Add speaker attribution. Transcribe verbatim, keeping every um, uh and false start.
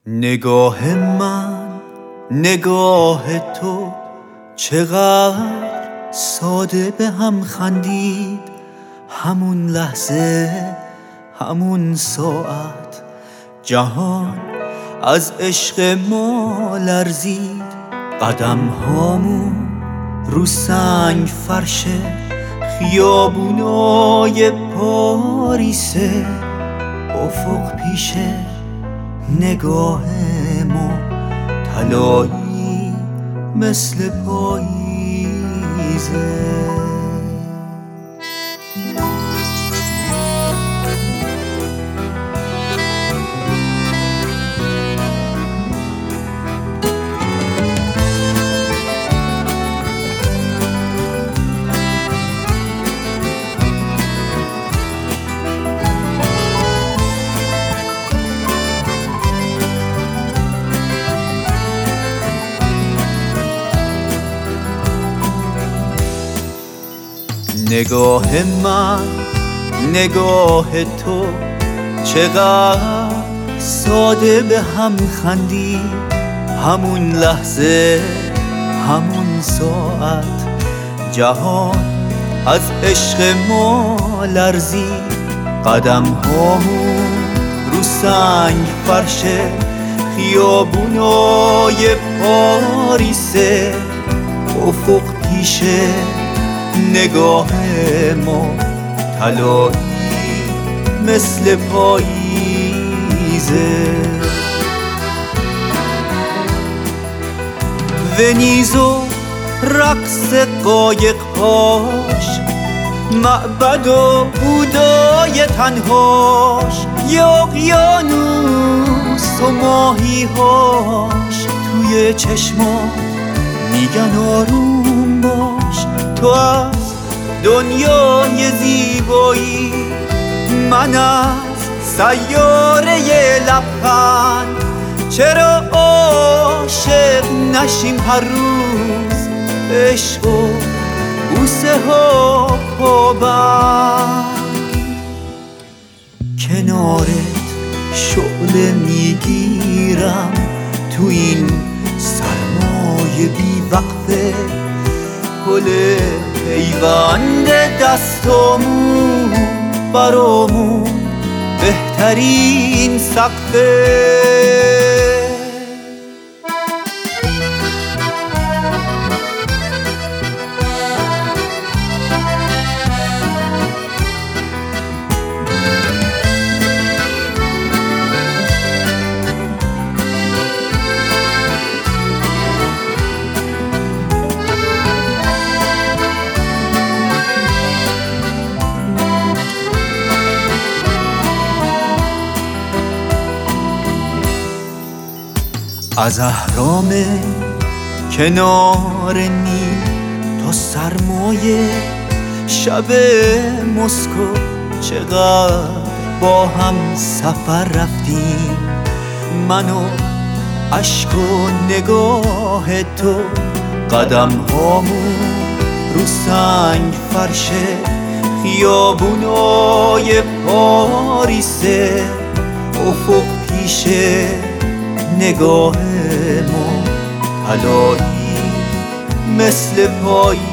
Speaker 1: نگاه من نگاه تو چقدر ساده به هم خندید، همون لحظه همون ساعت جهان از عشق ما لرزید. قدم هامون رو سنگ فرشه، خیابونای پاریسه، افق پیشه نگاه ما طلایی مثل پاییزه. نگاه من نگاه تو چقدر ساده به هم خندید، همون لحظه همون ساعت جهان از عشق ما لرزید. قدم هامون رو سنگ فرشه، خیابونای پاریسه، افق پیشه نگاه ما طلایی مثل پاییزه. ونیز و رقص قایق‌هاش، معبد و بودای تنهاش، یا اقیانوس و ماهی‌هاش توی چشمات میگن آروم باش. تو از دنیای زیبایی، من از سیاره لبخند، چرا عاشق نشیم هر روز عشق و بوسه ها پابند. کنارت شعله میگیرم تو این سرمای بی وقفه، گل پیوند دستامون برامون بهترین سقفه. از اهرام کنار نیل تا سرمایه شب مسکو، چقدر با هم سفر رفتیم، من و عشق و نگاه تو. قدم هامون رو سنگ فرشه، خیابونای پاریسه، افق پیشه نگاه ما طلایی مثل پایی